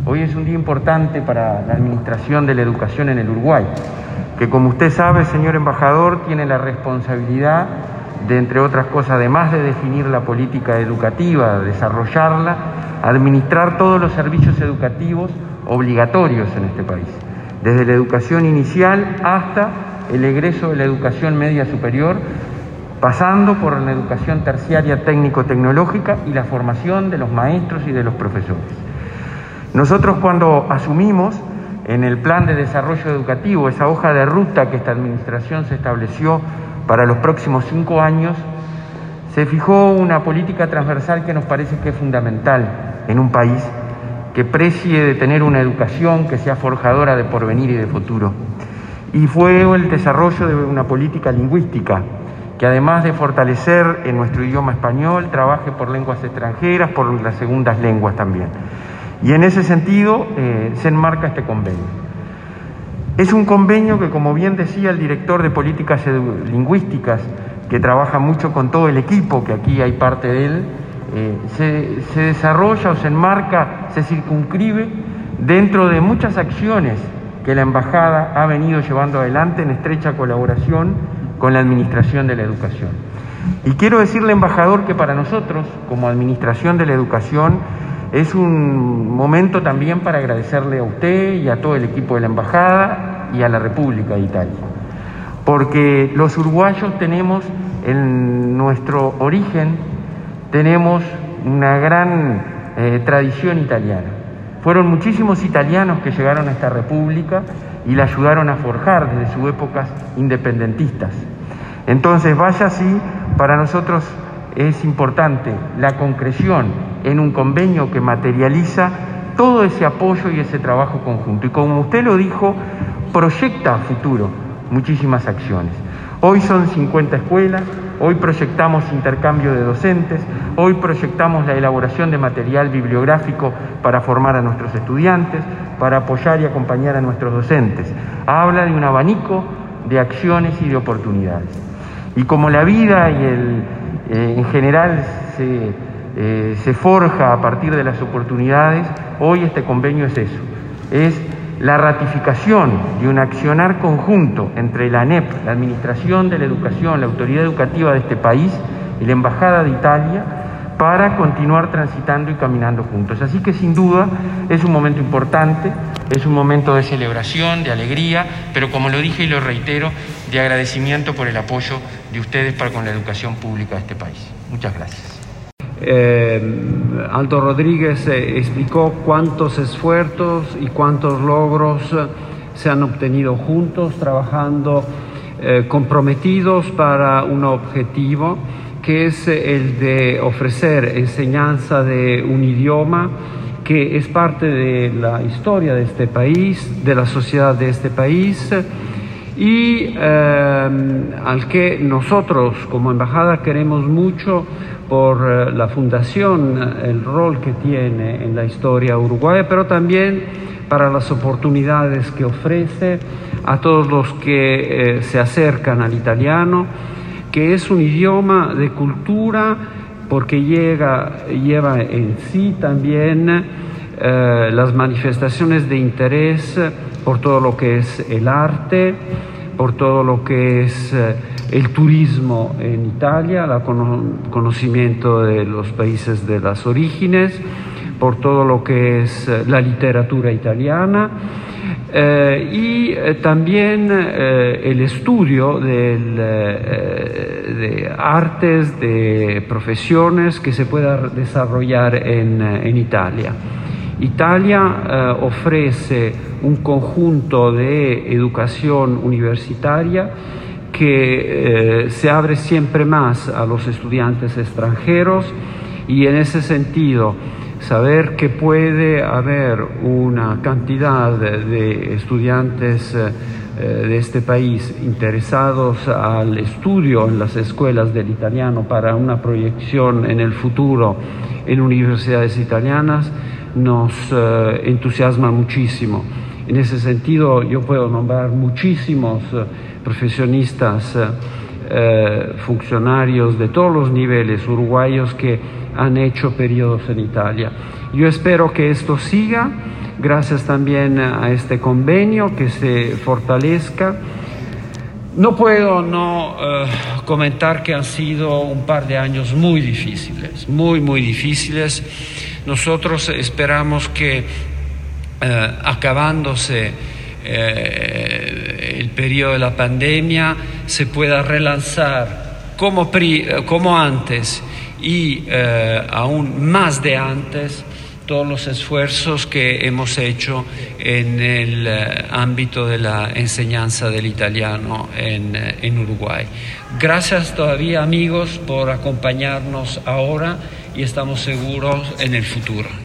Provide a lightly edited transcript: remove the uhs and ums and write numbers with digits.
Hoy es un día importante para la administración de la educación en el Uruguay, que como usted sabe, señor embajador, tiene la responsabilidad de, entre otras cosas, además de definir la política educativa, desarrollarla, administrar todos los servicios educativos obligatorios en este país, desde la educación inicial hasta el egreso de la educación media superior, pasando por la educación terciaria técnico-tecnológica y la formación de los maestros y de los profesores. Nosotros, cuando asumimos en el plan de desarrollo educativo, esa hoja de ruta que esta administración se estableció para los próximos 5 años, se fijó una política transversal que nos parece que es fundamental en un país que precie de tener una educación que sea forjadora de porvenir y de futuro. Y fue el desarrollo de una política lingüística que, además de fortalecer en nuestro idioma español, trabaje por lenguas extranjeras, por las segundas lenguas también. Y en ese sentido se enmarca este convenio. Es un convenio que, como bien decía el director de Políticas Lingüísticas, que trabaja mucho con todo el equipo, que aquí hay parte de él, se desarrolla o se enmarca, se circunscribe dentro de muchas acciones que la Embajada ha venido llevando adelante en estrecha colaboración con la Administración de la Educación. Y quiero decirle, embajador, que para nosotros, como Administración de la Educación, es un momento también para agradecerle a usted y a todo el equipo de la Embajada y a la República de Italia, porque los uruguayos tenemos en nuestro origen, tenemos una gran tradición italiana. Fueron muchísimos italianos que llegaron a esta república y la ayudaron a forjar desde sus épocas independentistas. Entonces, vaya así, para nosotros es importante la concreción en un convenio que materializa todo ese apoyo y ese trabajo conjunto. Y como usted lo dijo, proyecta a futuro muchísimas acciones. Hoy son 50 escuelas, hoy proyectamos intercambio de docentes, hoy proyectamos la elaboración de material bibliográfico para formar a nuestros estudiantes, para apoyar y acompañar a nuestros docentes. Habla de un abanico de acciones y de oportunidades. Y como la vida y en general se forja a partir de las oportunidades, hoy este convenio es eso, es la ratificación de un accionar conjunto entre la ANEP, la Administración de la Educación, la autoridad educativa de este país y la Embajada de Italia, para continuar transitando y caminando juntos. Así que sin duda es un momento importante, es un momento de celebración, de alegría, pero como lo dije y lo reitero, de agradecimiento por el apoyo de ustedes para con la educación pública de este país. Muchas gracias. Aldo Rodríguez explicó cuántos esfuerzos y cuántos logros se han obtenido juntos, trabajando comprometidos para un objetivo, que es el de ofrecer enseñanza de un idioma que es parte de la historia de este país, de la sociedad de este país, y al que nosotros como embajada queremos mucho por la fundación, el rol que tiene en la historia uruguaya, pero también para las oportunidades que ofrece a todos los que se acercan al italiano, que es un idioma de cultura, porque lleva en sí también las manifestaciones de interés por todo lo que es el arte, por todo lo que es el turismo en Italia, el conocimiento de los países de las orígenes, por todo lo que es la literatura italiana, y también el estudio de artes, de profesiones que se puedan desarrollar en Italia. Italia ofrece un conjunto de educación universitaria que se abre siempre más a los estudiantes extranjeros, y en ese sentido saber que puede haber una cantidad de estudiantes de este país interesados al estudio en las escuelas del italiano para una proyección en el futuro en universidades italianas nos entusiasma muchísimo. En ese sentido yo puedo nombrar muchísimos profesionistas, funcionarios de todos los niveles uruguayos que han hecho periodos en Italia. Yo espero que esto siga, gracias también a este convenio que se fortalezca. No puedo no comentar que han sido un par de años muy difíciles, muy difíciles. Nosotros esperamos que acabándose el periodo de la pandemia se pueda relanzar como antes y aún más de antes todos los esfuerzos que hemos hecho en el ámbito de la enseñanza del italiano en Uruguay. Gracias todavía, amigos, por acompañarnos ahora y estamos seguros en el futuro.